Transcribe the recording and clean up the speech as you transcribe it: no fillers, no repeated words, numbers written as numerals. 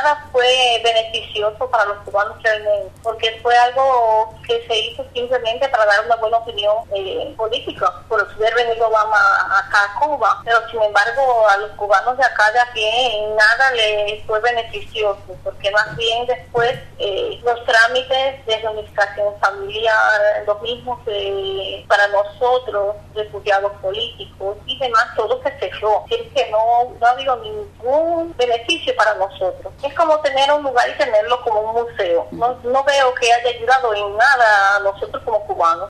nada fue beneficioso para los cubanos realmente, porque fue algo que se hizo simplemente para dar una buena opinión política, por haber venido Obama acá a Cuba, pero sin embargo a los cubanos de acá de a pie en nada les fue beneficioso, porque más bien después los trámites de reunificación familiar, los mismos para nosotros, refugiados políticos y demás, todo se cerró. Es que no ha habido ningún beneficio para nosotros. Es como tener un lugar y tenerlo como un museo. No veo que haya ayudado en nada a nosotros como cubanos.